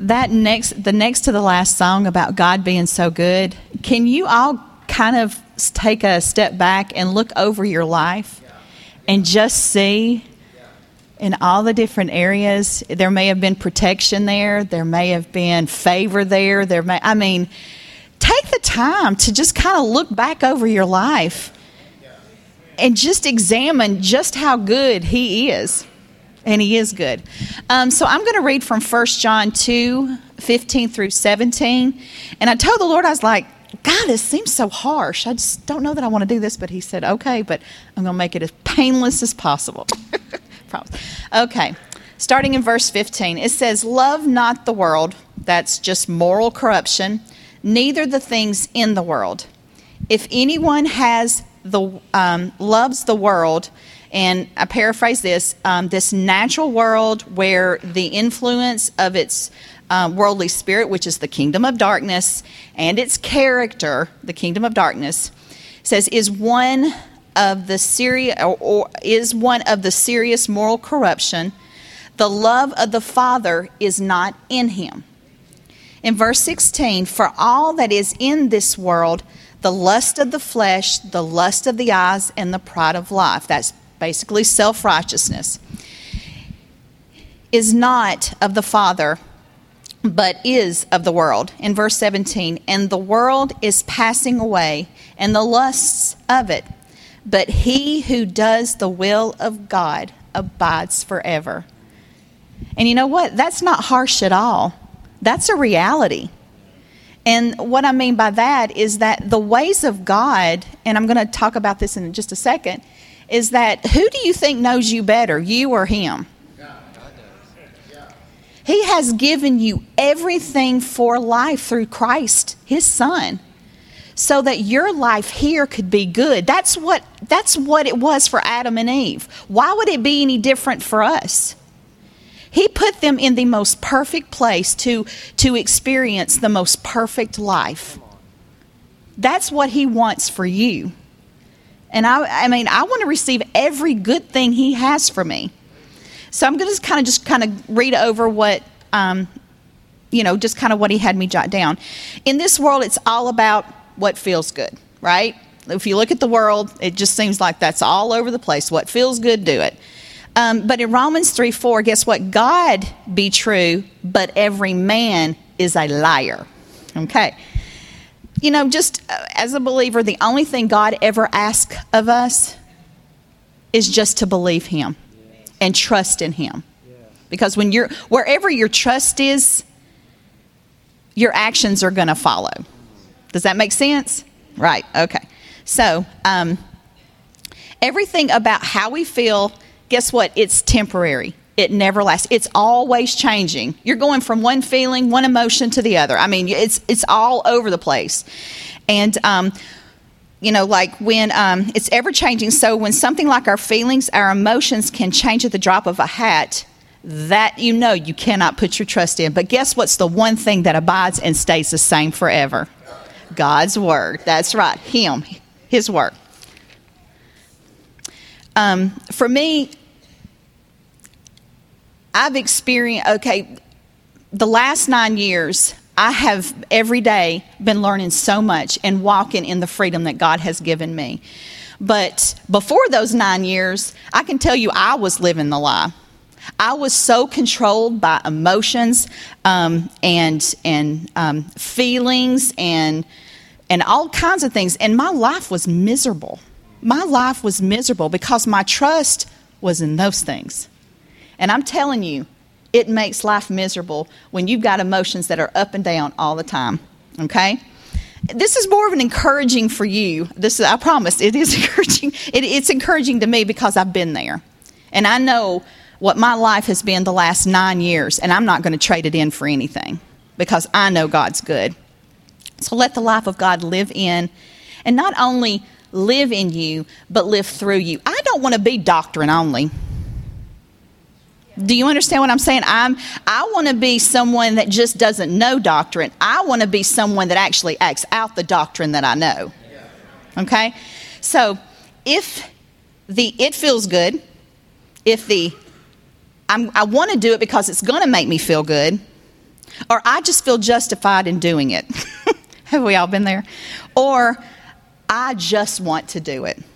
the next to the last song about God being so good, can you all kind of take a step back and look over your life and just see in all the different areas, there may have been protection there, there may have been favor there, take the time to just kind of look back over your life and just examine just how good He is. And He is good. So I'm going to read from 1 John 2:15 through 17. And I told the Lord, I was like, God, this seems so harsh. I just don't know that I want to do this. But He said, okay, but I'm going to make it as painless as possible. Promise. Okay, starting in verse 15. It says, love not the world. That's just moral corruption. Neither the things in the world. If anyone loves the world, and I paraphrase this natural world where the influence of its worldly spirit, which is the kingdom of darkness, and its character, the kingdom of darkness, says is one of the serious moral corruption. The love of the Father is not in him. In verse 16, for all that is in this world, the lust of the flesh, the lust of the eyes, and the pride of life, that's basically self-righteousness, is not of the Father, but is of the world. In verse 17, and the world is passing away, and the lusts of it, but he who does the will of God abides forever. And you know what? That's not harsh at all. That's a reality. And what I mean by that is that the ways of God, and I'm going to talk about this in just a second, is that who do you think knows you better, you or Him? God does. He has given you everything for life through Christ, His Son, so that your life here could be good. That's what it was for Adam and Eve. Why would it be any different for us? He put them in the most perfect place to experience the most perfect life. That's what He wants for you. And I want to receive every good thing He has for me. So I'm going to kind of read over what, just kind of what He had me jot down. In this world, it's all about what feels good, right? If you look at the world, it just seems like that's all over the place. What feels good, do it. But in Romans 3:4, guess what? God be true, but every man is a liar. Okay. Just as a believer, the only thing God ever asks of us is just to believe Him and trust in Him. Because wherever your trust is, your actions are going to follow. Does that make sense? Right. Okay. So, everything about how we feel, guess what? It's temporary. It never lasts. It's always changing. You're going from one feeling, one emotion to the other. It's all over the place. And, like when it's ever changing. So when something like our feelings, our emotions can change at the drop of a hat, that you cannot put your trust in. But guess what's the one thing that abides and stays the same forever? God's Word. That's right. His Word. For me, I've experienced, the last 9 years, I have every day been learning so much and walking in the freedom that God has given me. But before those 9 years, I can tell you I was living the lie. I was so controlled by emotions and feelings and all kinds of things. And my life was miserable. My life was miserable because my trust was in those things. And I'm telling you, it makes life miserable when you've got emotions that are up and down all the time. Okay? This is more of an encouraging for you. I promise, it is encouraging. It's encouraging to me because I've been there. And I know what my life has been the last 9 years, and I'm not going to trade it in for anything because I know God's good. So let the life of God live in, and not only live in you, but live through you. I don't want to be doctrine only. Do you understand what I'm saying? I want to be someone that just doesn't know doctrine. I want to be someone that actually acts out the doctrine that I know. Okay? So if it feels good, I want to do it because it's going to make me feel good, Or I just feel justified in doing it. Have we all been there? Or I just want to do it.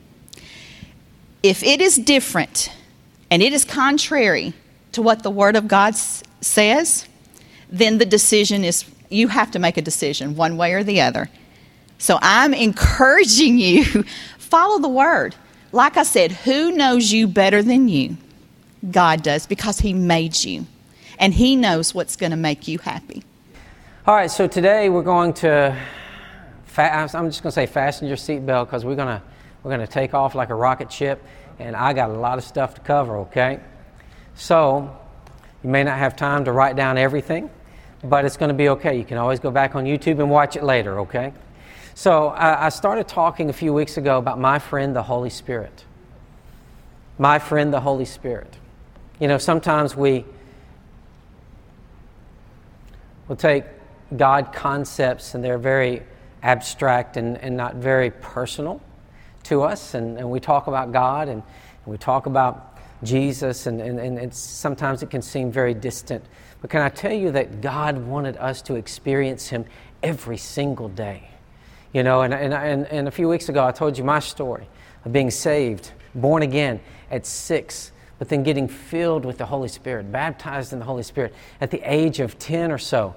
If it is different and it is contrary to what the Word of God says, then the decision is, you have to make a decision one way or the other. So I'm encouraging you, follow the Word. Like I said, who knows you better than you? God does, because He made you. And He knows what's going to make you happy. All right, so today we're going to, I'm just going to say fasten your seatbelt, because we're going to take off like a rocket ship, and I got a lot of stuff to cover, okay? So you may not have time to write down everything, but it's going to be okay. You can always go back on YouTube and watch it later, okay? So I started talking a few weeks ago about my friend, the Holy Spirit. My friend, the Holy Spirit. You know, sometimes we'll take God concepts, and they're very abstract and not very personal to us, and we talk about God, and we talk about Jesus, and sometimes it can seem very distant. But can I tell you that God wanted us to experience Him every single day? You know, and a few weeks ago I told you my story of being saved, born again at 6, but then getting filled with the Holy Spirit, baptized in the Holy Spirit at the age of 10 or so.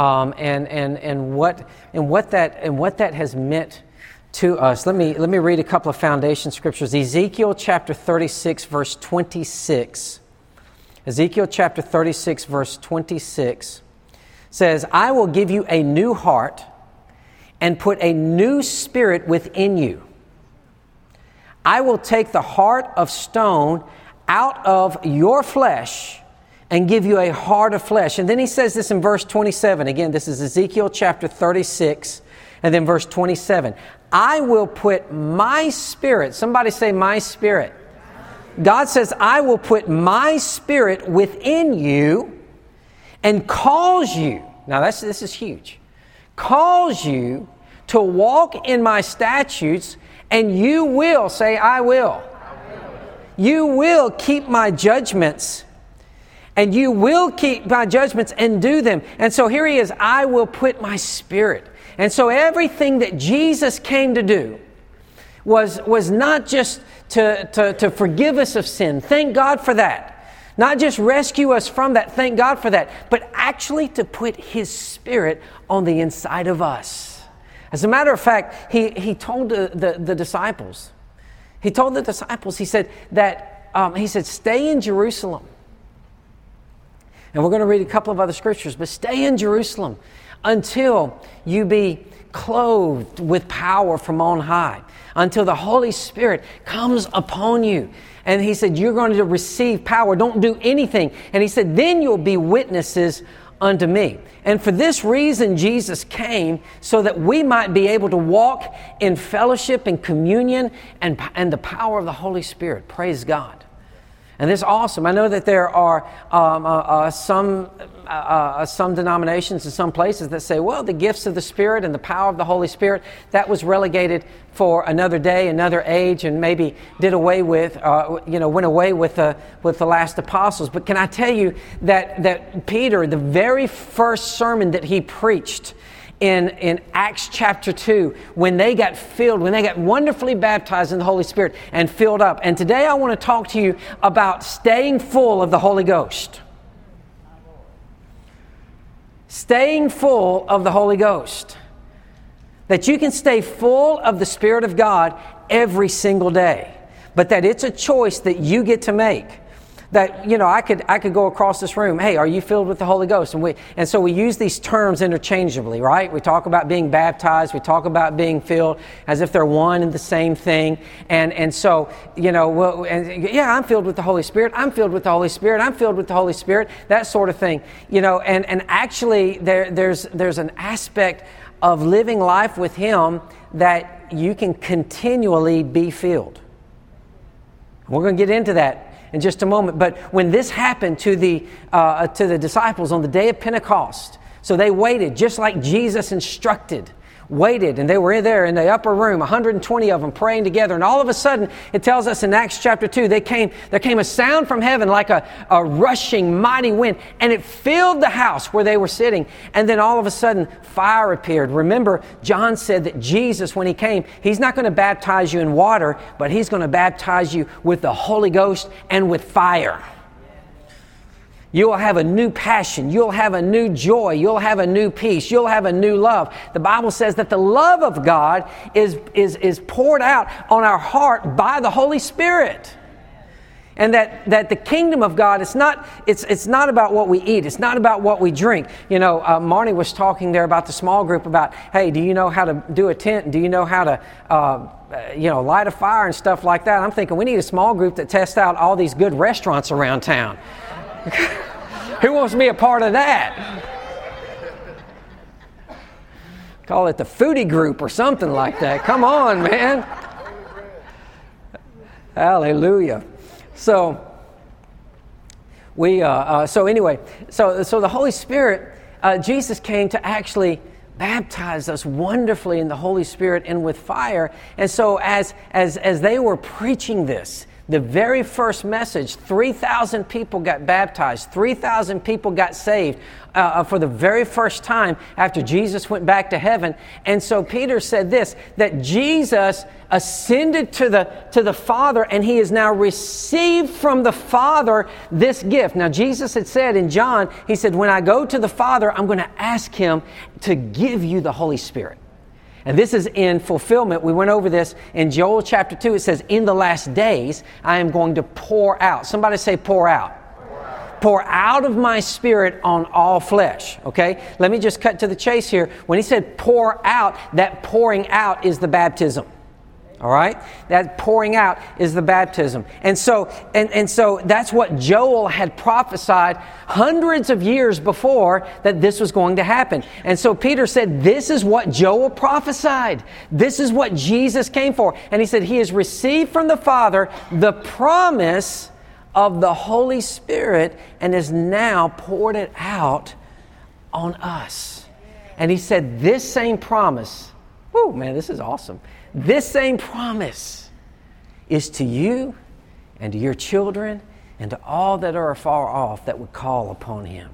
And what that has meant to us. Let me read a couple of foundation scriptures. Ezekiel chapter 36, verse 26. Ezekiel chapter 36, verse 26 says, "I will give you a new heart and put a new spirit within you. I will take the heart of stone out of your flesh and give you a heart of flesh." And then he says this in verse 27. Again, this is Ezekiel chapter 36, and then verse 27. "I will put my spirit," somebody say my spirit. God says, "I will put my spirit within you and cause you," now this is huge, "cause you to walk in my statutes, and you will," say I will. "You will keep my judgments, and you will keep my judgments and do them." And so here he is, "I will put my spirit." And so everything that Jesus came to do was not just to forgive us of sin. Thank God for that. Not just rescue us from that. Thank God for that. But actually to put His Spirit on the inside of us. As a matter of fact, he told the disciples. He told the disciples, he said, stay in Jerusalem. And we're going to read a couple of other scriptures, but stay in Jerusalem until you be clothed with power from on high, until the Holy Spirit comes upon you. And he said, you're going to receive power. Don't do anything. And he said, then you'll be witnesses unto me. And for this reason, Jesus came, so that we might be able to walk in fellowship and communion and the power of the Holy Spirit. Praise God. And this is awesome. I know that there are some denominations and some places that say, well, the gifts of the Spirit and the power of the Holy Spirit, that was relegated for another day, another age, and maybe went away with the last apostles. But can I tell you that Peter, the very first sermon that he preached in Acts chapter 2, when they got wonderfully baptized in the Holy Spirit and filled up. And today I want to talk to you about staying full of the Holy Ghost. Staying full of the Holy Ghost. That you can stay full of the Spirit of God every single day. But that it's a choice that you get to make. That, I could go across this room, hey, are you filled with the Holy Ghost? And so we use these terms interchangeably, right? We talk about being baptized, we talk about being filled as if they're one and the same thing. And so, I'm filled with the Holy Spirit, I'm filled with the Holy Spirit, I'm filled with the Holy Spirit, that sort of thing. And actually there's an aspect of living life with Him that you can continually be filled. We're going to get into that in just a moment. But when this happened to the disciples on the day of Pentecost, so they waited just like Jesus instructed. waited, and they were in there in the upper room, 120 of them praying together. And all of a sudden, it tells us in Acts chapter 2, there came a sound from heaven like a rushing mighty wind, and it filled the house where they were sitting. And then all of a sudden, fire appeared. Remember, John said that Jesus, when he came, he's not going to baptize you in water, but he's going to baptize you with the Holy Ghost and with fire. You will have a new passion. You'll have a new joy. You'll have a new peace. You'll have a new love. The Bible says that the love of God is poured out on our heart by the Holy Spirit. And that the kingdom of God, it's not about what we eat. It's not about what we drink. You know, Marnie was talking there about the small group about, hey, do you know how to do a tent? Do you know how to light a fire and stuff like that? I'm thinking we need a small group that tests out all these good restaurants around town. Who wants to be a part of that? Call it the foodie group or something like that. Come on, man. Hallelujah. So the Holy Spirit, Jesus came to actually baptize us wonderfully in the Holy Spirit and with fire. And so as they were preaching this, the very first message, 3,000 people got baptized. 3,000 people got saved for the very first time after Jesus went back to heaven. And so Peter said this, that Jesus ascended to the Father, and he has now received from the Father this gift. Now, Jesus had said in John, he said, when I go to the Father, I'm going to ask him to give you the Holy Spirit. And this is in fulfillment. We went over this in Joel chapter 2. It says, in the last days, I am going to pour out. Somebody say pour out. Pour out of my Spirit on all flesh. Okay? Let me just cut to the chase here. When he said pour out, that pouring out is the baptism. All right? That pouring out is the baptism. And so that's what Joel had prophesied hundreds of years before that this was going to happen. And so Peter said, this is what Joel prophesied. This is what Jesus came for. And he said, he has received from the Father the promise of the Holy Spirit and has now poured it out on us. And he said, this same promise, whoo, man, this is awesome. This same promise is to you and to your children and to all that are afar off that would call upon him.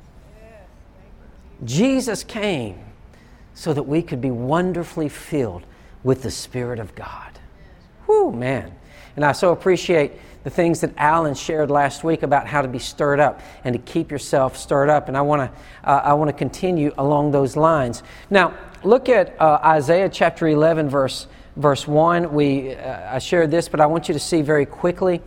Jesus came so that we could be wonderfully filled with the Spirit of God. Whew, man. And I so appreciate the things that Alan shared last week about how to be stirred up and to keep yourself stirred up. And I want to continue along those lines. Now, look at Isaiah chapter 11, verse 1. I shared this, but I want you to see very quickly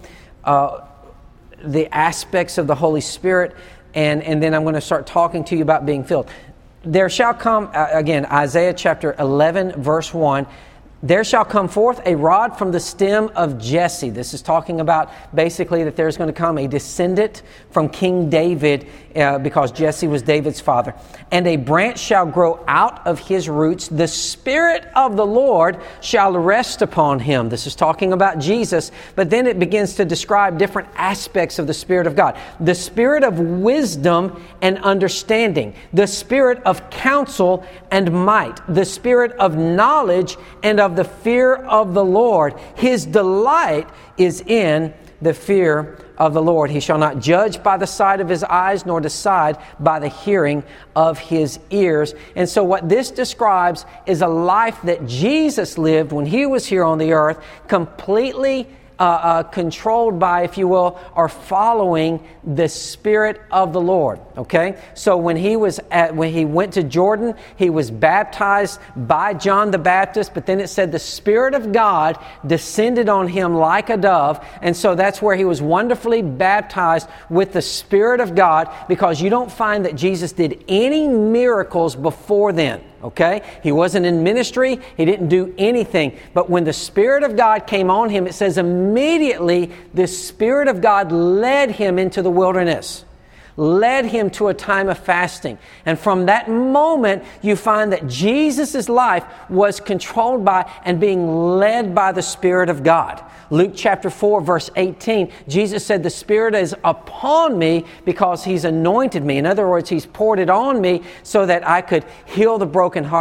the aspects of the Holy Spirit, and then I'm going to start talking to you about being filled. There shall come, again, Isaiah chapter 11, verse 1, there shall come forth a rod from the stem of Jesse. This is talking about basically that there's going to come a descendant from King David because Jesse was David's father. And a branch shall grow out of his roots. The Spirit of the Lord shall rest upon him. This is talking about Jesus, but then it begins to describe different aspects of the Spirit of God. The Spirit of wisdom and understanding. The Spirit of counsel and might. The Spirit of knowledge and of the fear of the Lord. His delight is in the fear of the Lord. He shall not judge by the sight of his eyes, nor decide by the hearing of his ears. And so what this describes is a life that Jesus lived when he was here on the earth, completely controlled by, if you will, or following the Spirit of the Lord. Okay, so when he went to Jordan, he was baptized by John the Baptist, but then it said the Spirit of God descended on him like a dove, and so that's where he was wonderfully baptized with the Spirit of God, because you don't find that Jesus did any miracles before then. Okay? He wasn't in ministry. He didn't do anything. But when the Spirit of God came on him, it says immediately the Spirit of God led him into the wilderness, led him to a time of fasting. And from that moment, you find that Jesus' life was controlled by and being led by the Spirit of God. Luke chapter 4, verse 18, Jesus said, the Spirit is upon me because He's anointed me. In other words, He's poured it on me so that I could heal the brokenhearted,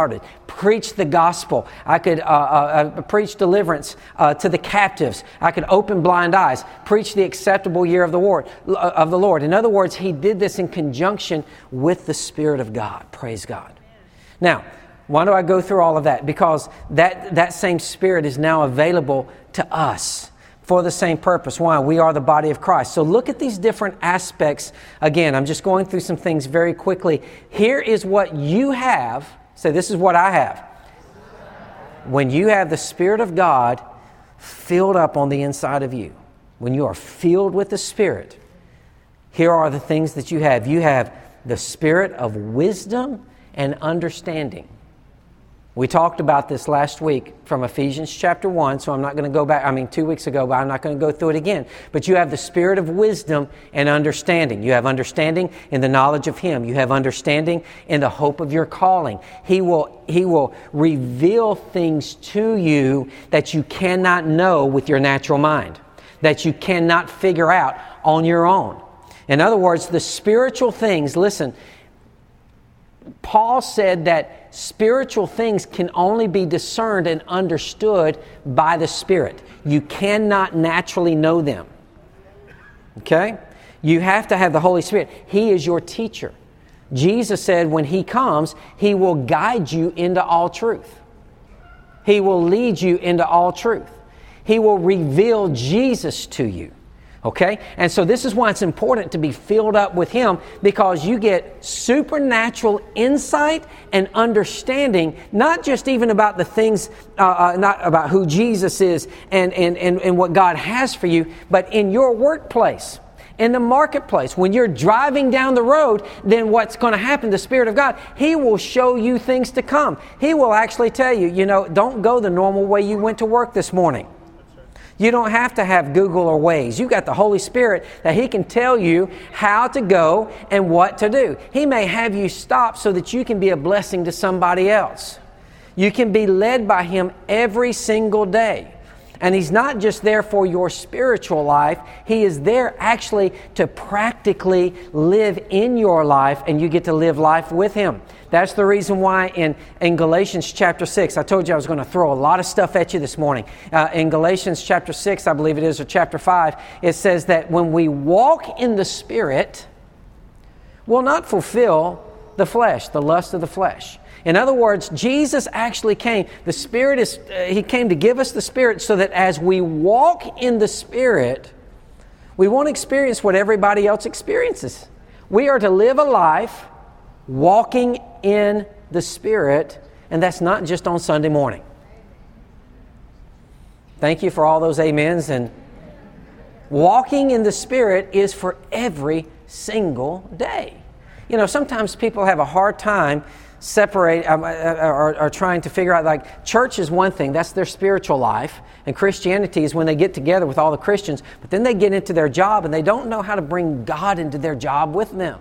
preach the gospel. I could preach deliverance to the captives. I could open blind eyes, preach the acceptable year of the Lord. In other words, he did this in conjunction with the Spirit of God. Praise God. Now, why do I go through all of that? Because that same Spirit is now available to us for the same purpose. Why? We are the body of Christ. So look at these different aspects. Again, I'm just going through some things very quickly. Here is what you have. Say, this is what I have. When you have the Spirit of God filled up on the inside of you, when you are filled with the Spirit, here are the things that you have. You have the spirit of wisdom and understanding. We talked about this last week from Ephesians chapter 1, so I'm not going to go back, 2 weeks ago, but I'm not going to go through it again. But you have the spirit of wisdom and understanding. You have understanding in the knowledge of Him. You have understanding in the hope of your calling. He will reveal things to you that you cannot know with your natural mind, that you cannot figure out on your own. In other words, the spiritual things, listen, Paul said that spiritual things can only be discerned and understood by the Spirit. You cannot naturally know them. Okay? You have to have the Holy Spirit. He is your teacher. Jesus said when He comes, He will guide you into all truth. He will lead you into all truth. He will reveal Jesus to you. Okay? And so this is why it's important to be filled up with Him, because you get supernatural insight and understanding, not just even about the things, not about who Jesus is and what God has for you, but in your workplace, in the marketplace. When you're driving down the road, then what's going to happen? The Spirit of God, He will show you things to come. He will actually tell you, don't go the normal way you went to work this morning. You don't have to have Google or Waze. You've got the Holy Spirit that He can tell you how to go and what to do. He may have you stop so that you can be a blessing to somebody else. You can be led by Him every single day. And He's not just there for your spiritual life. He is there actually to practically live in your life, and you get to live life with Him. That's the reason why in Galatians chapter 6, I told you I was going to throw a lot of stuff at you this morning. In Galatians chapter 6, I believe it is, or chapter 5, it says that when we walk in the Spirit, we'll not fulfill the flesh, the lust of the flesh. In other words, Jesus actually came. The Spirit He came to give us the Spirit so that as we walk in the Spirit, we won't experience what everybody else experiences. We are to live a life walking in the Spirit, and that's not just on Sunday morning. Thank you for all those amens. And walking in the Spirit is for every single day. Sometimes people have a hard time are trying to figure out, like, church is one thing, that's their spiritual life, and Christianity is when they get together with all the Christians, but then they get into their job and they don't know how to bring God into their job with them.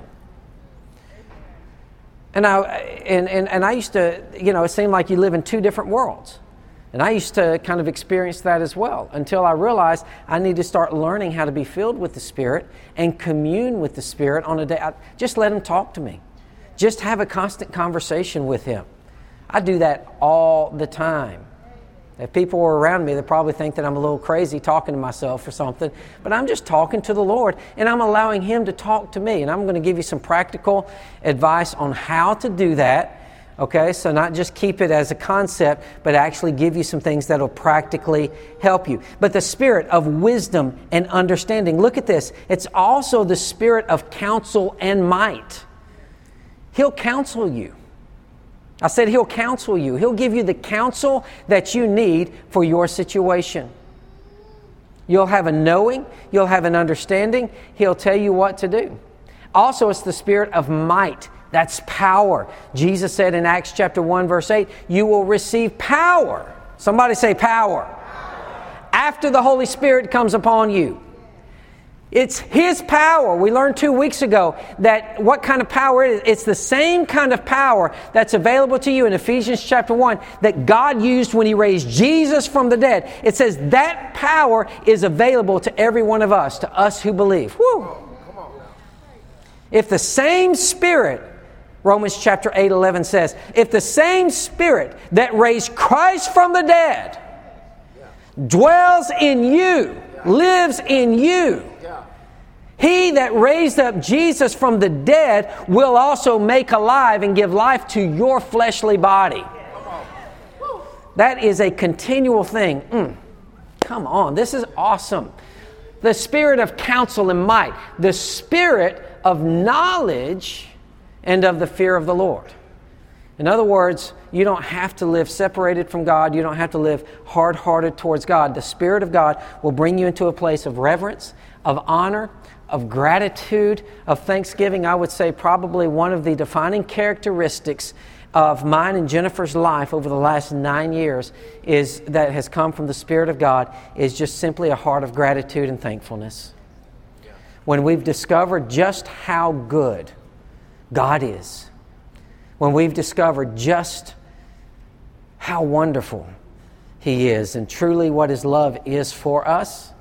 And I used to, it seemed like you live in two different worlds. And I used to kind of experience that as well, until I realized I need to start learning how to be filled with the Spirit and commune with the Spirit on a day. Just let Him talk to me. Just have a constant conversation with Him. I do that all the time. If people were around me, they probably think that I'm a little crazy talking to myself or something. But I'm just talking to the Lord, and I'm allowing Him to talk to me. And I'm going to give you some practical advice on how to do that. Okay, so not just keep it as a concept, but actually give you some things that will practically help you. But the spirit of wisdom and understanding, look at this. It's also the spirit of counsel and might. He'll counsel you. I said He'll counsel you. He'll give you the counsel that you need for your situation. You'll have a knowing. You'll have an understanding. He'll tell you what to do. Also, it's the spirit of might. That's power. Jesus said in Acts chapter 1, verse 8, you will receive power. Somebody say power. After the Holy Spirit comes upon you. It's His power. We learned 2 weeks ago that what kind of power it is. It's the same kind of power that's available to you in Ephesians chapter 1 that God used when He raised Jesus from the dead. It says that power is available to every one of us, to us who believe. Woo! If the same Spirit Romans chapter 8:11 says, if the same Spirit that raised Christ from the dead dwells in you, lives in you, He that raised up Jesus from the dead will also make alive and give life to your fleshly body. That is a continual thing. Come on, this is awesome. The Spirit of counsel and might, the Spirit of knowledge and of the fear of the Lord. In other words, you don't have to live separated from God. You don't have to live hard-hearted towards God. The Spirit of God will bring you into a place of reverence, of honor, of gratitude, of thanksgiving. I would say probably one of the defining characteristics of mine and Jennifer's life over the last 9 years is that has come from the Spirit of God is just simply a heart of gratitude and thankfulness. When we've discovered just how good God is, when we've discovered just how wonderful He is and truly what His love is for us,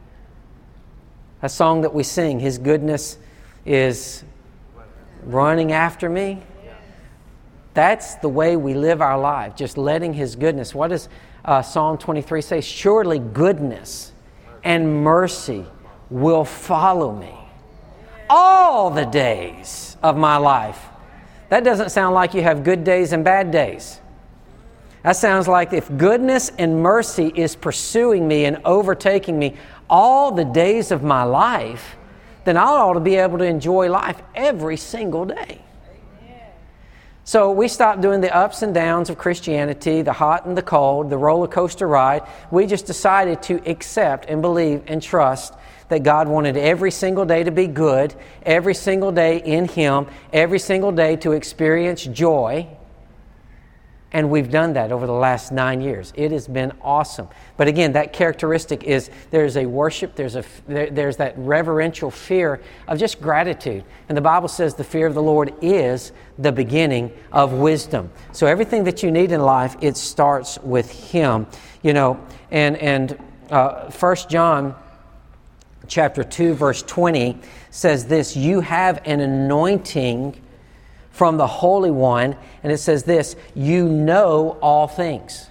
a song that we sing, His goodness is running after me. That's the way we live our life, just letting His goodness. What does Psalm 23 say? Surely goodness and mercy will follow me all the days of my life. That doesn't sound like you have good days and bad days. That sounds like if goodness and mercy is pursuing me and overtaking me all the days of my life, then I ought to be able to enjoy life every single day. So we stopped doing the ups and downs of Christianity, the hot and the cold, the roller coaster ride. We just decided to accept and believe and trust that God wanted every single day to be good, every single day in Him, every single day to experience joy. And we've done that over the last 9 years. It has been awesome. But again, that characteristic is there's a worship, there's that reverential fear of just gratitude. And the Bible says the fear of the Lord is the beginning of wisdom. So everything that you need in life, it starts with Him. You know, and 1 John chapter 2, verse 20 says this, you have an anointing from the Holy One, and it says this, you know all things.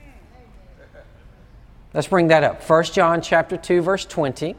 Let's bring that up. 1 John chapter 2, verse 20.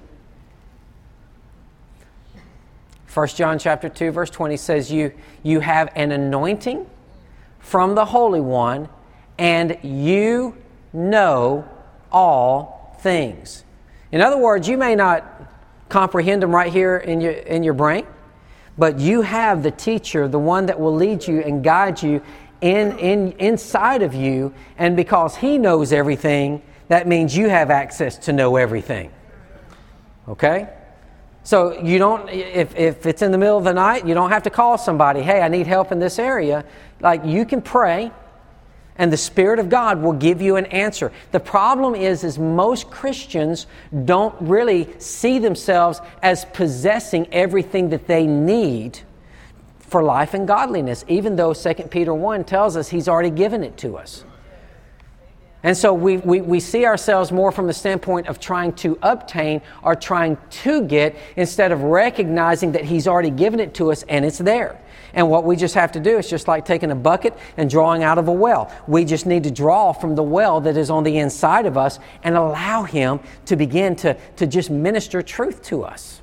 1 John chapter 2, verse 20 says, you have an anointing from the Holy One, and you know all things. In other words, you may not comprehend them right here in your brain, but you have the teacher, the one that will lead you and guide you inside of you. And because He knows everything, that means you have access to know everything. Okay? So you don't, if it's in the middle of the night, you don't have to call somebody, hey, I need help in this area. Like, you can pray, and the Spirit of God will give you an answer. The problem is most Christians don't really see themselves as possessing everything that they need for life and godliness, even though 2 Peter 1 tells us He's already given it to us. And so we see ourselves more from the standpoint of trying to obtain or trying to get, instead of recognizing that He's already given it to us and it's there. And what we just have to do is just like taking a bucket and drawing out of a well. We just need to draw from the well that is on the inside of us and allow Him to begin to just minister truth to us.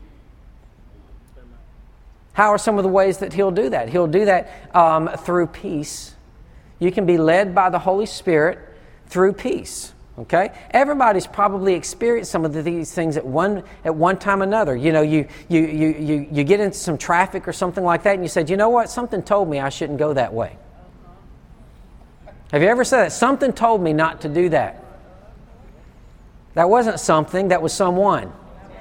How are some of the ways that He'll do that? He'll do that through peace. You can be led by the Holy Spirit through peace. Okay? Everybody's probably experienced some of these things at one time or another. You know, you get into some traffic or something like that, and you said, you know what? Something told me I shouldn't go that way. Have you ever said that? Something told me not to do that. That wasn't something, that was someone.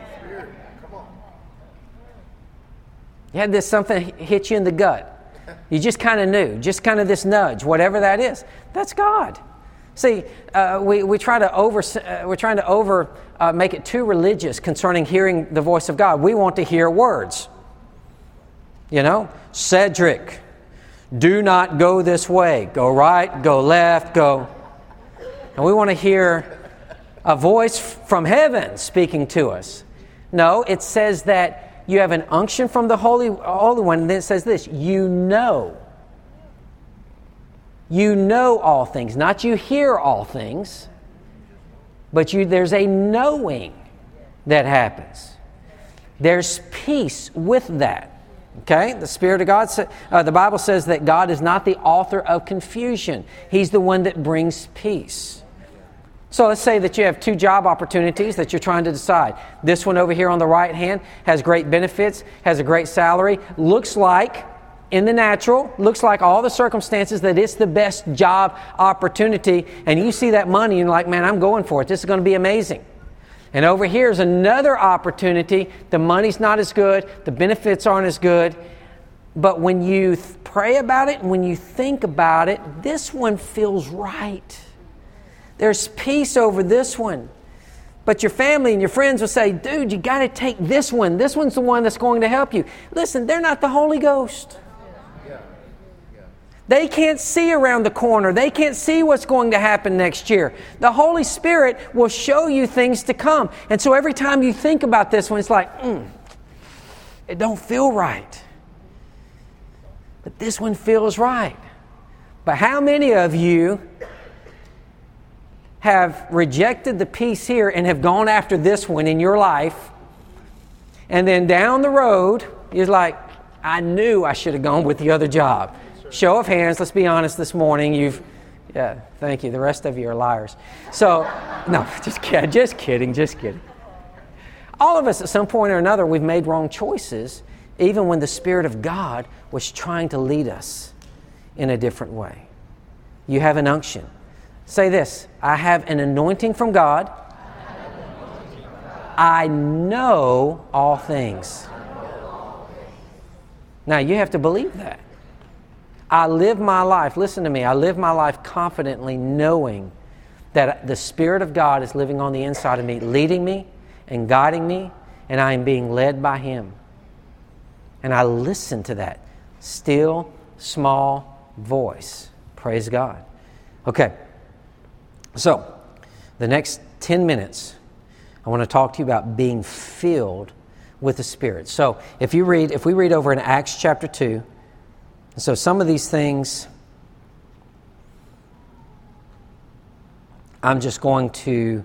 You had something hit you in the gut. You just kind of knew, just kind of this nudge, whatever that is. That's God. See, we're trying to make it too religious concerning hearing the voice of God. We want to hear words. You know, Cedric, do not go this way. Go right, go left, go. And we want to hear a voice from heaven speaking to us. No, it says that You have an unction from the Holy One. And then it says this, you know. You know all things. Not you hear all things, but there's a knowing that happens. There's peace with that. Okay? The Spirit of God, the Bible says that God is not the author of confusion. He's the one that brings peace. So let's say that you have 2 job opportunities that you're trying to decide. This one over here on the right hand has great benefits, has a great salary, looks like, in the natural, looks like all the circumstances that it's the best job opportunity, and you see that money and you're like, man, I'm going for it. This is going to be amazing. And over here is another opportunity. The money's not as good, the benefits aren't as good, but when you pray about it and when you think about it, this one feels right. There's peace over this one. But your family and your friends will say, dude, you got to take this one. This one's the one that's going to help you. Listen, they're not the Holy Ghost. They can't see around the corner. They can't see what's going to happen next year. The Holy Spirit will show you things to come. And so every time you think about this one, it's like, it don't feel right. But this one feels right. But how many of you have rejected the peace here and have gone after this one in your life, and then down the road, you're like, I knew I should have gone with the other job. Show of hands, let's be honest this morning, thank you, the rest of you are liars. So, no, just kidding. All of us at some point or another, we've made wrong choices, even when the Spirit of God was trying to lead us in a different way. You have an unction. Say this, I have an anointing from God. I know all things. Now, you have to believe that. I live my life, listen to me, I live my life confidently knowing that the Spirit of God is living on the inside of me, leading me and guiding me, and I am being led by Him. And I listen to that still, small voice. Praise God. Okay. So, the next 10 minutes, I want to talk to you about being filled with the Spirit. So, if we read over in Acts chapter 2, so some of these things, I'm just going to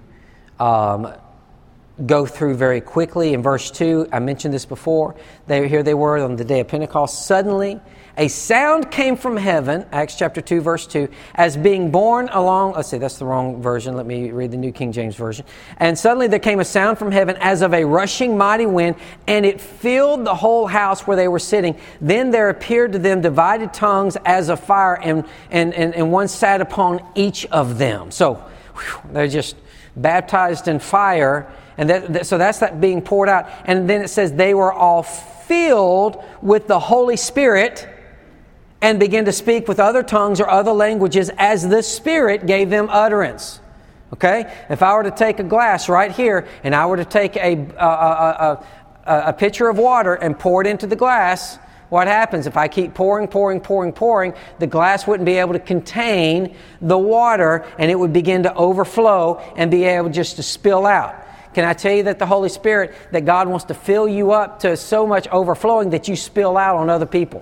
go through very quickly. In verse 2, I mentioned this before. Here they were on the day of Pentecost. Suddenly, a sound came from heaven, Acts chapter 2, verse 2, as being borne along, let's see, that's the wrong version. Let me read the New King James Version. And suddenly there came a sound from heaven as of a rushing mighty wind, and it filled the whole house where they were sitting. Then there appeared to them divided tongues as of fire, and one sat upon each of them. So, they're just baptized in fire, and so that's that being poured out. And then it says they were all filled with the Holy Spirit and began to speak with other tongues or other languages as the Spirit gave them utterance. Okay? If I were to take a glass right here and I were to take a pitcher of water and pour it into the glass, what happens? If I keep pouring, the glass wouldn't be able to contain the water, and it would begin to overflow and be able just to spill out. Can I tell you that the Holy Spirit, that God wants to fill you up to so much overflowing that you spill out on other people?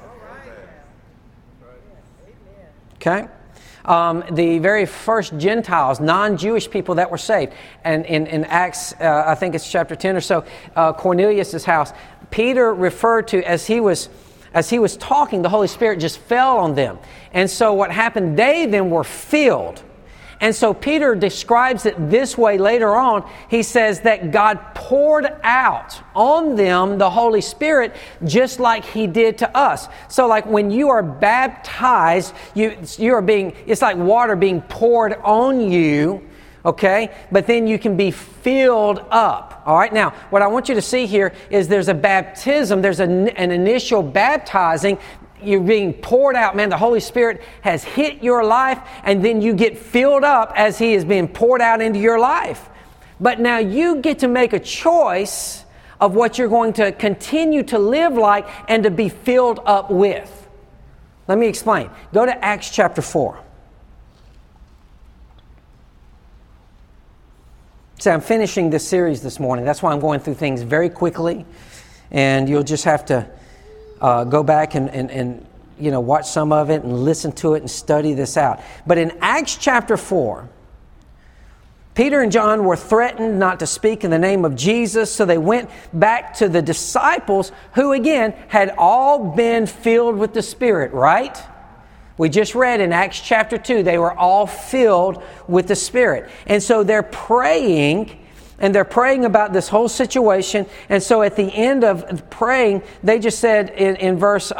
Okay? The very first Gentiles, non-Jewish people that were saved, and in Acts, I think it's chapter 10 or so, Cornelius' house, Peter referred to as he was talking, the Holy Spirit just fell on them. And so what happened, they then were filled. And so Peter describes it this way later on. He says that God poured out on them the Holy Spirit just like He did to us. So like when you are baptized, you are being, it's like water being poured on you, okay? But then you can be filled up. All right, now what I want you to see here is there's a baptism, there's an initial baptizing. You're being poured out, man. The Holy Spirit has hit your life, and then you get filled up as He is being poured out into your life. But now you get to make a choice of what you're going to continue to live like and to be filled up with. Let me explain. Go to Acts chapter 4. So I'm finishing this series this morning. That's why I'm going through things very quickly. And you'll just have to go back and watch some of it and listen to it and study this out. But in Acts chapter 4, Peter and John were threatened not to speak in the name of Jesus, so they went back to the disciples who, again, had all been filled with the Spirit, right? We just read in Acts chapter 2, they were all filled with the Spirit. And so they're praying, and they're praying about this whole situation. And so at the end of praying, they just said in verse...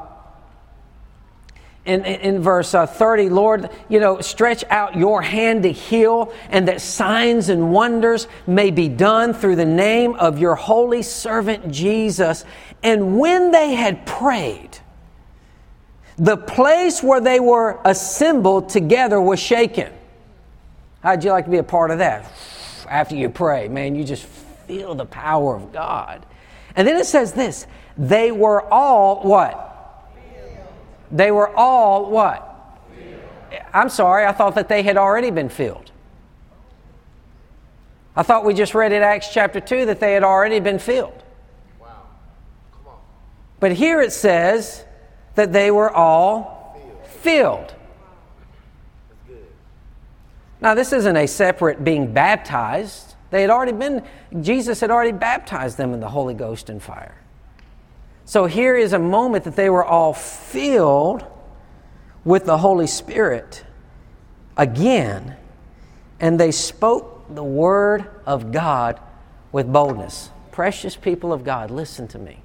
In verse 30, Lord, stretch out your hand to heal, and that signs and wonders may be done through the name of your holy servant Jesus. And when they had prayed, the place where they were assembled together was shaken. How'd you like to be a part of that? After you pray, man, you just feel the power of God. And then it says this, they were all what? They were all what? Filled. I'm sorry, I thought that they had already been filled. I thought we just read in Acts chapter 2 that they had already been filled. Wow. Come on. But here it says that they were all filled. That's good. Now, this isn't a separate being baptized. Jesus had already baptized them in the Holy Ghost and fire. So here is a moment that they were all filled with the Holy Spirit again, and they spoke the word of God with boldness. Precious people of God, listen to me.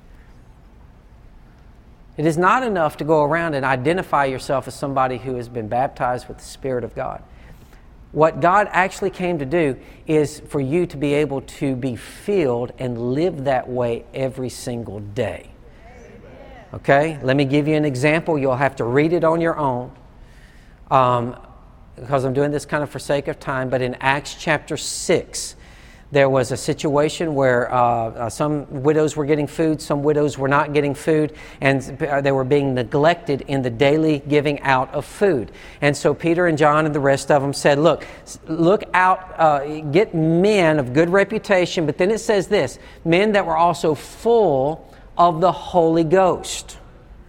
It is not enough to go around and identify yourself as somebody who has been baptized with the Spirit of God. What God actually came to do is for you to be able to be filled and live that way every single day. Okay? Let me give you an example. You'll have to read it on your own because I'm doing this kind of for sake of time. But in Acts chapter 6, there was a situation where some widows were getting food, some widows were not getting food, and they were being neglected in the daily giving out of food. And so Peter and John and the rest of them said, look out, get men of good reputation. But then it says this, men that were also full of the Holy Ghost.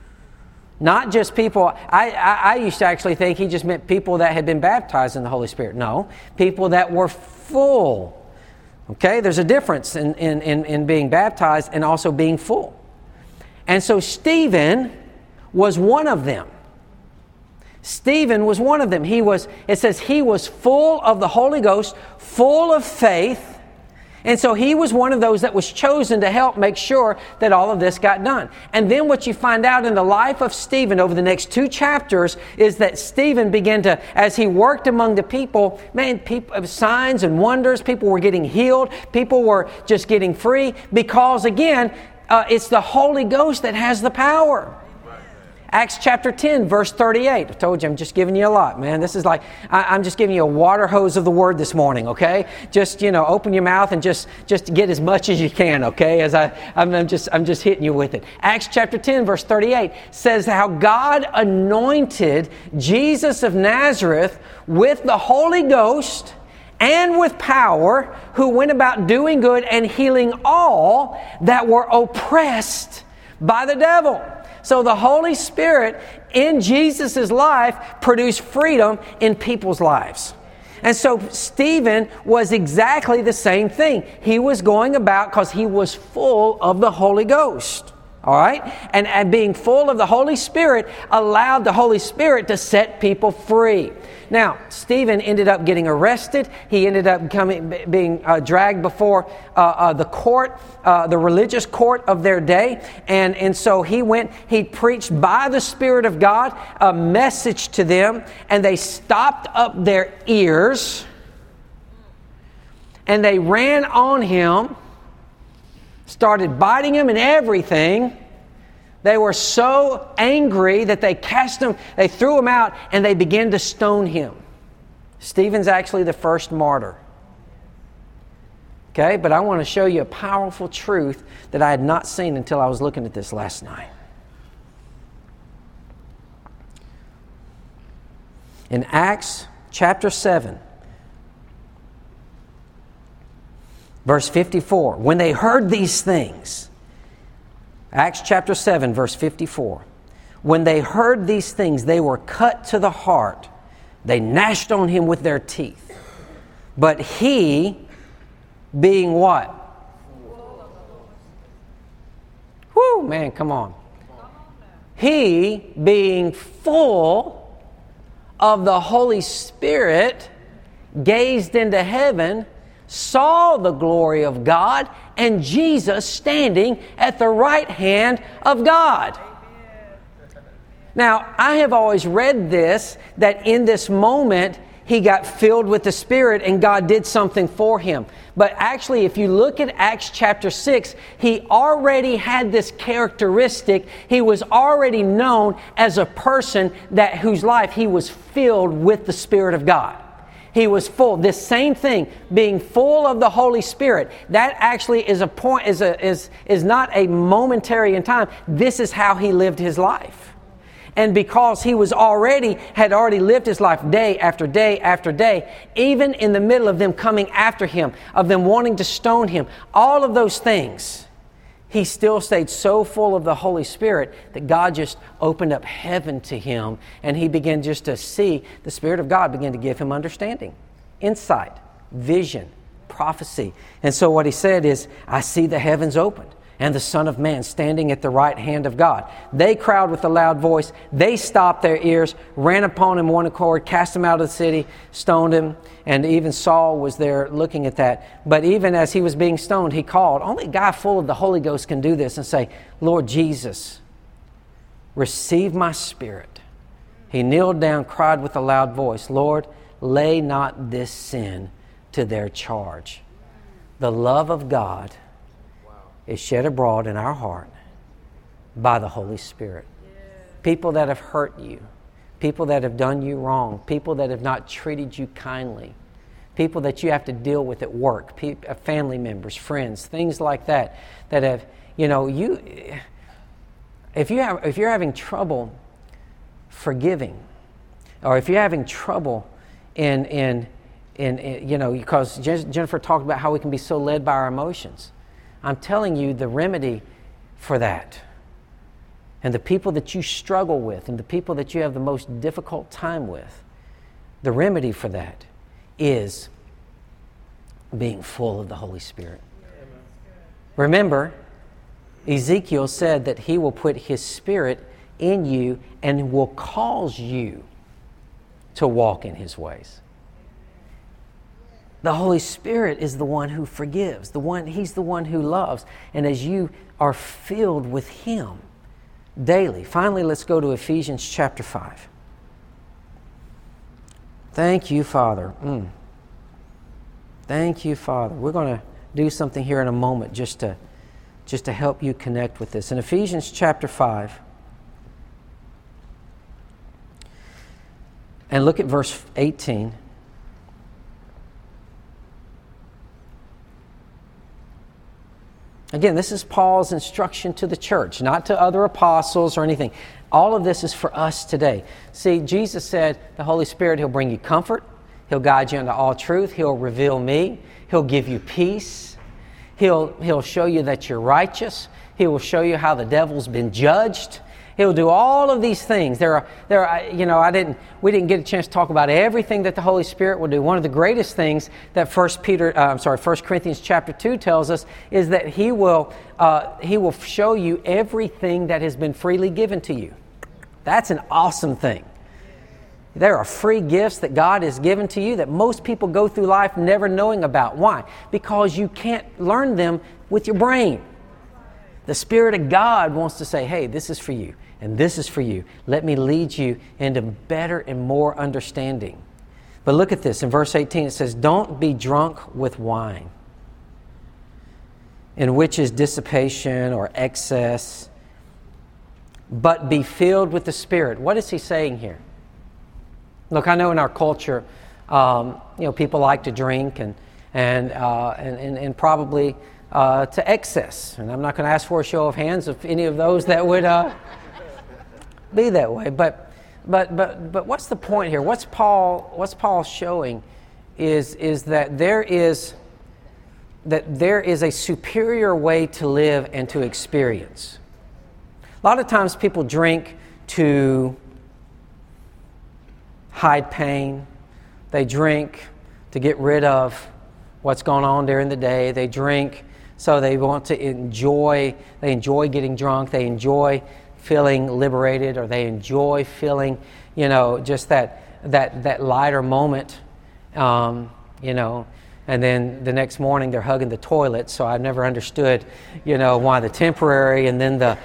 Not just people, I used to actually think he just meant people that had been baptized in the Holy Spirit. No, people that were full. Okay, there's a difference in being baptized and also being full. And so Stephen was one of them. Stephen was one of them. It says he was full of the Holy Ghost, full of faith. And so he was one of those that was chosen to help make sure that all of this got done. And then what you find out in the life of Stephen over the next 2 chapters is that Stephen began to, as he worked among the people, signs and wonders, people were getting healed, people were just getting free because, again, it's the Holy Ghost that has the power. Acts chapter 10, verse 38. I told you, I'm just giving you a lot, man. This is like, I'm just giving you a water hose of the Word this morning, okay? Just, open your mouth and just get as much as you can, okay? As I'm just hitting you with it. Acts chapter 10, verse 38 says how God anointed Jesus of Nazareth with the Holy Ghost and with power, who went about doing good and healing all that were oppressed by the devil. So the Holy Spirit in Jesus' life produced freedom in people's lives. And so Stephen was exactly the same thing. He was going about because he was full of the Holy Ghost. All right? And being full of the Holy Spirit allowed the Holy Spirit to set people free. Now, Stephen ended up getting arrested. He ended up being dragged before the court, the religious court of their day. And so he preached by the Spirit of God a message to them, and they stopped up their ears and they ran on him, started biting him and everything. They were so angry that they cast him, they threw him out, and they began to stone him. Stephen's actually the first martyr. Okay, but I want to show you a powerful truth that I had not seen until I was looking at this last night. In Acts chapter 7, verse 54, when they heard these things, Acts chapter 7, verse 54. When they heard these things, they were cut to the heart. They gnashed on him with their teeth. But he, being what? Whoo, man, come on. He, being full of the Holy Spirit, gazed into heaven, saw the glory of God, and Jesus standing at the right hand of God. Now, I have always read this, that in this moment, he got filled with the Spirit and God did something for him. But actually, if you look at Acts chapter 6, he already had this characteristic. He was already known as a person whose life he was filled with the Spirit of God. He was full. This same thing, being full of the Holy Spirit, that actually is a point, is not a momentary in time. This is how he lived his life. And because he had already lived his life day after day after day, even in the middle of them coming after him, of them wanting to stone him, all of those things, he still stayed so full of the Holy Spirit that God just opened up heaven to him, and he began just to see the Spirit of God begin to give him understanding, insight, vision, prophecy. And so what he said is, I see the heavens opened, and the Son of Man standing at the right hand of God. They cried with a loud voice. They stopped their ears, ran upon him one accord, cast him out of the city, stoned him. And even Saul was there looking at that. But even as he was being stoned, he called. Only a guy full of the Holy Ghost can do this and say, Lord Jesus, receive my spirit. He kneeled down, cried with a loud voice, Lord, lay not this sin to their charge. The love of God is shed abroad in our heart by the Holy Spirit. People that have hurt you, people that have done you wrong, people that have not treated you kindly, people that you have to deal with at work, family members, friends, things like that have, if you're having trouble forgiving, or if you're having trouble in because Jennifer talked about how we can be so led by our emotions. I'm telling you the remedy for that. And the people that you struggle with and the people that you have the most difficult time with, the remedy for that is being full of the Holy Spirit. Remember, Ezekiel said that he will put his Spirit in you and will cause you to walk in his ways. The Holy Spirit is the one who forgives. He's the one who loves. And as you are filled with him daily. Finally, let's go to Ephesians chapter 5. Thank you, Father. Thank you, Father. We're going to do something here in a moment just to help you connect with this. In Ephesians chapter 5, and look at verse 18. Again, this is Paul's instruction to the church, not to other apostles or anything. All of this is for us today. See, Jesus said, the Holy Spirit, He'll bring you comfort. He'll guide you into all truth. He'll reveal me. He'll give you peace. He'll show you that you're righteous. He will show you how the devil's been judged. He'll do all of these things. We didn't get a chance to talk about everything that the Holy Spirit will do. One of the greatest things that 1 Corinthians chapter 2 tells us is that He will show you everything that has been freely given to you. That's an awesome thing. There are free gifts that God has given to you that most people go through life never knowing about. Why? Because you can't learn them with your brain. The Spirit of God wants to say, hey, this is for you, and this is for you. Let me lead you into better and more understanding. But look at this. In verse 18 it says, don't be drunk with wine, in which is dissipation or excess, but be filled with the Spirit. What is he saying here? Look, I know in our culture, people like to drink and probably to excess. And I'm not going to ask for a show of hands of any of those that would be that way. But what's the point here? What's Paul showing is that there is a superior way to live and to experience. A lot of times people drink to hide pain. They drink to get rid of what's going on during the day. They drink so they want to enjoy. They enjoy getting drunk. They enjoy feeling liberated, or they enjoy feeling, just that lighter moment, And then the next morning they're hugging the toilet. So I've never understood, why the temporary and then the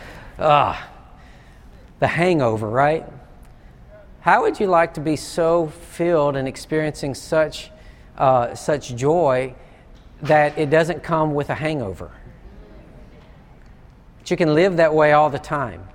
hangover, right? How would you like to be so filled and experiencing such joy that it doesn't come with a hangover? But you can live that way all the time.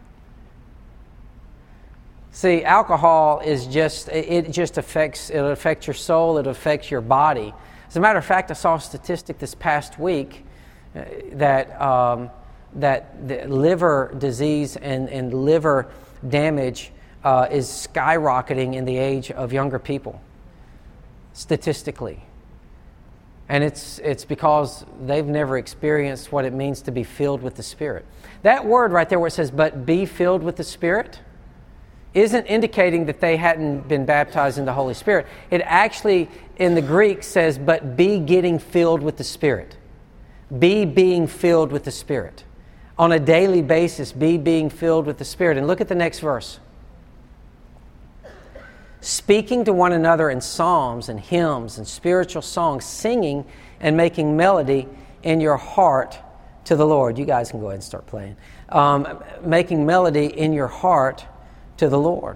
See, alcohol is it'll affect your soul, it'll affect your body. As a matter of fact, I saw a statistic this past week that the liver disease and liver damage is skyrocketing in the age of younger people, statistically. And it's because they've never experienced what it means to be filled with the Spirit. That word right there where it says, but be filled with the Spirit, isn't indicating that they hadn't been baptized in the Holy Spirit. It actually, in the Greek, says, but be getting filled with the Spirit. Be being filled with the Spirit. On a daily basis, be being filled with the Spirit. And look at the next verse. Speaking to one another in psalms and hymns and spiritual songs, singing and making melody in your heart to the Lord. You guys can go ahead and start playing. Making melody in your heart to the Lord.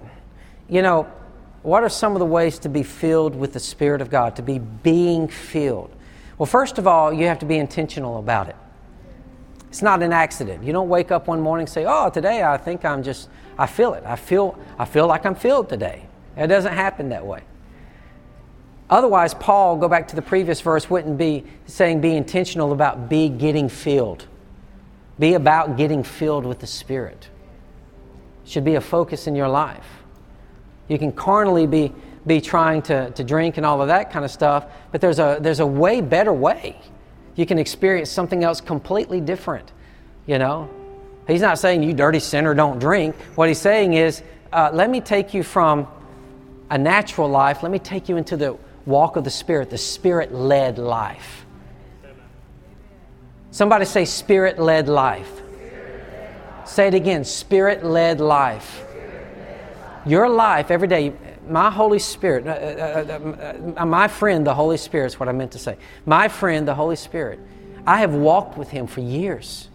What are some of the ways to be filled with the Spirit of God, to be being filled? Well, first of all, you have to be intentional about it. It's not an accident. You don't wake up one morning and say, oh, today I think I feel it. I feel like I'm filled today. It doesn't happen that way. Otherwise, Paul, go back to the previous verse, wouldn't be saying be intentional about getting filled. Be about getting filled with the Spirit. Should be a focus in your life. You can carnally be trying to drink and all of that kind of stuff, but there's a way better way. You can experience something else completely different. He's not saying you dirty sinner don't drink. What he's saying is, let me take you from a natural life, let me take you into the walk of the Spirit, the Spirit-led life. Somebody say Spirit-led life. Say it again, Spirit-led life. Your life every day, my Holy Spirit, my friend, the Holy Spirit is what I meant to say. My friend, the Holy Spirit, I have walked with Him for years.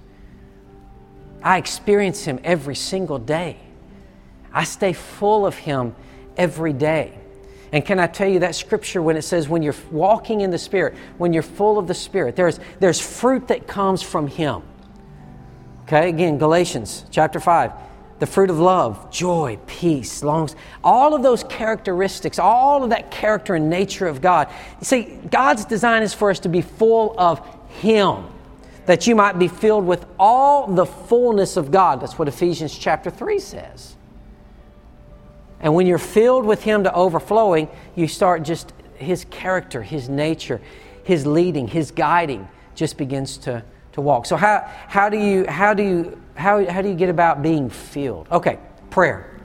I experience Him every single day. I stay full of Him every day. And can I tell you that scripture when it says when you're walking in the Spirit, when you're full of the Spirit, there's fruit that comes from Him. Okay, again, Galatians chapter 5. The fruit of love, joy, peace, all of those characteristics, all of that character and nature of God. You see, God's design is for us to be full of Him, that you might be filled with all the fullness of God. That's what Ephesians chapter 3 says. And when you're filled with Him to overflowing, you start just His character, His nature, His leading, His guiding just begins to walk. So how do you get about being filled? Okay, prayer.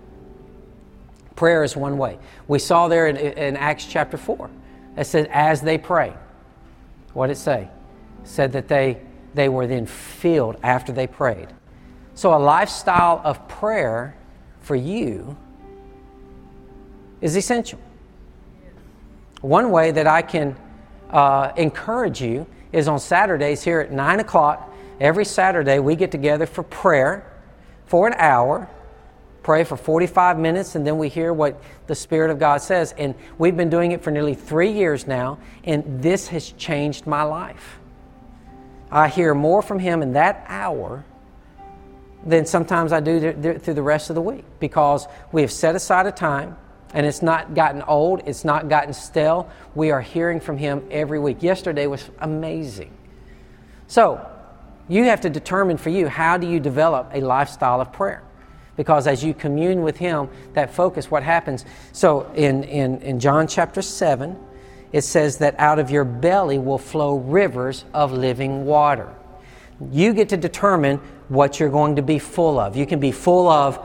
Prayer is one way. We saw there in Acts chapter 4. It said, as they pray. What did it say? It said that they were then filled after they prayed. So a lifestyle of prayer for you is essential. One way that I can encourage you is on Saturdays here at 9 o'clock. Every Saturday we get together for prayer for an hour, pray for 45 minutes, and then we hear what the Spirit of God says. And we've been doing it for nearly 3 years now, and this has changed my life. I hear more from Him in that hour than sometimes I do through the rest of the week, because we have set aside a time. And it's not gotten old. It's not gotten stale. We are hearing from Him every week. Yesterday was amazing. So, you have to determine for you, how do you develop a lifestyle of prayer? Because as you commune with Him, that focus, what happens? So, in John chapter 7, it says that out of your belly will flow rivers of living water. You get to determine what you're going to be full of. You can be full of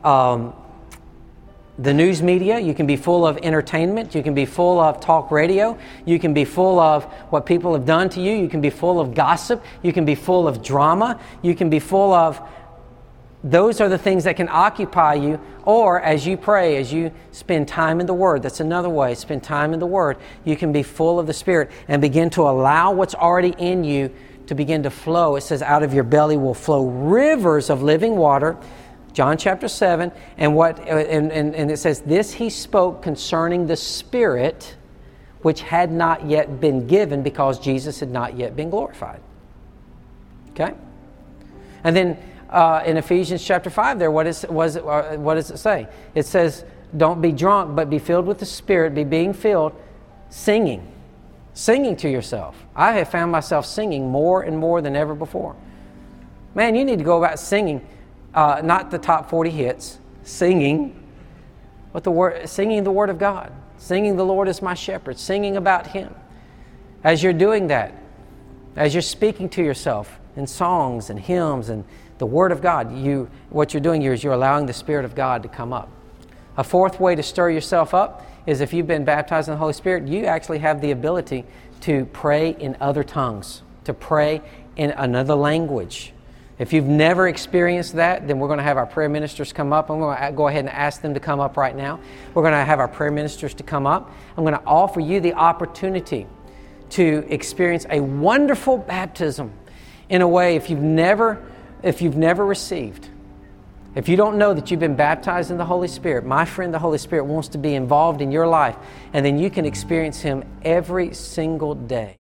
the news media. You can be full of entertainment. You can be full of talk radio. You can be full of what people have done to you. You can be full of gossip. You can be full of drama. You can be full of... Those are the things that can occupy you. Or as you pray, as you spend time in the Word, that's another way, spend time in the Word, you can be full of the Spirit and begin to allow what's already in you to begin to flow. It says, out of your belly will flow rivers of living water. John chapter 7, and it says, this he spoke concerning the Spirit, which had not yet been given because Jesus had not yet been glorified. Okay? And then in Ephesians chapter 5 there, what does it say? It says, don't be drunk, but be filled with the Spirit, being filled, singing to yourself. I have found myself singing more and more than ever before. Man, you need to go about singing, not the top 40 hits, singing the Word of God, singing the Lord is my shepherd, singing about Him. As you're doing that, as you're speaking to yourself in songs and hymns and the Word of God, what you're doing here is you're allowing the Spirit of God to come up. A fourth way to stir yourself up is if you've been baptized in the Holy Spirit, you actually have the ability to pray in other tongues, to pray in another language. If you've never experienced that, then we're going to have our prayer ministers come up. I'm going to go ahead and ask them to come up right now. We're going to have our prayer ministers to come up. I'm going to offer you the opportunity to experience a wonderful baptism in a way if you've never received. If you don't know that you've been baptized in the Holy Spirit, my friend, the Holy Spirit wants to be involved in your life, and then you can experience Him every single day.